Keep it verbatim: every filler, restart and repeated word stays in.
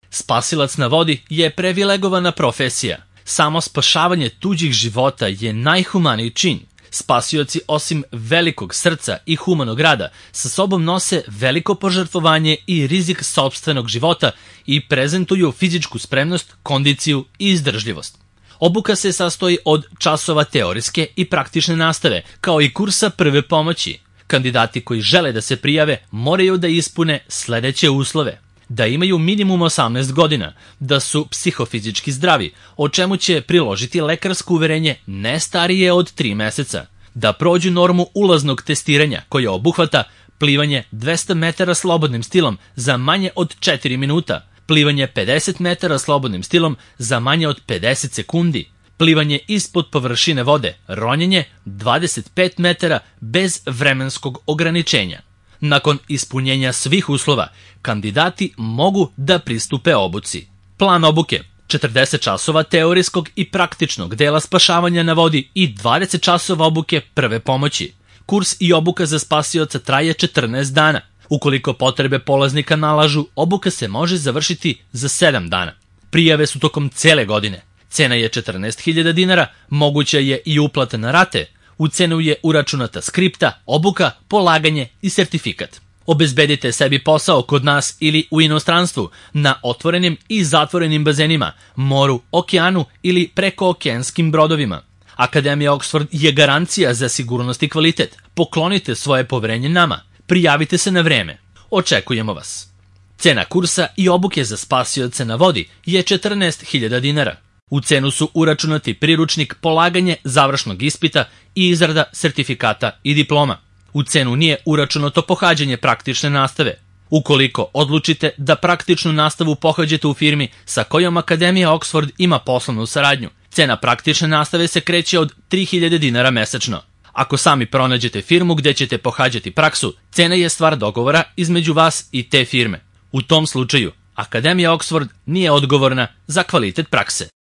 Spasilac na vodi je privilegovana profesija. Samo spašavanje tuđih života je najhumaniji čin. Spasioci, osim velikog srca i humanog rada, sa sobom nose veliko požrtvovanje i rizik sopstvenog života i prezentuju fizičku spremnost, kondiciju i izdržljivost. Obuka se sastoji od časova teorijske i praktične nastave, kao i kursa prve pomoći. Kandidati koji žele da se prijave moraju da ispune sledeće uslove: da imaju minimum osamnaest godina, da su psihofizički zdravi, o čemu će priložiti lekarsko uverenje ne starije od tri meseca, da prođu normu ulaznog testiranja koje obuhvata plivanje dvesta metara slobodnim stilom za manje od četiri minuta, plivanje pedeset metara slobodnim stilom za manje od pedeset sekundi, plivanje ispod površine vode, ronjenje dvadeset pet metara bez vremenskog ograničenja. Nakon ispunjenja svih uslova, kandidati mogu da pristupe obuci. Plan obuke: četrdeset časova teorijskog i praktičnog dela spašavanja na vodi i dvadeset časova obuke prve pomoći. Kurs i obuka za spasioca traje četrnaest dana. Ukoliko potrebe polaznika nalažu, obuka se može završiti za sedam dana. Prijave su tokom cele godine. Cena je četrnaest hiljada dinara, moguća je i uplata na rate. U cenu je uračunata skripta, obuka, polaganje i sertifikat. Obezbedite sebi posao kod nas ili u inostranstvu, na otvorenim i zatvorenim bazenima, moru, okeanu ili prekookeanskim brodovima. Akademija Oxford je garancija za sigurnost i kvalitet. Poklonite svoje poverenje nama. Prijavite se na vreme. Očekujemo vas. Cena kursa i obuke za spasioce na vodi je četrnaest hiljada dinara. U cenu su uračunati priručnik, polaganje završnog ispita i izrada sertifikata i diploma. U cenu nije uračunato pohađanje praktične nastave. Ukoliko odlučite da praktičnu nastavu pohađate u firmi sa kojom Akademija Oxford ima poslovnu saradnju, cena praktične nastave se kreće od tri hiljade dinara mesečno. Ako sami pronađete firmu gde ćete pohađati praksu, cena je stvar dogovora između vas i te firme. U tom slučaju, Akademija Oxford nije odgovorna za kvalitet prakse.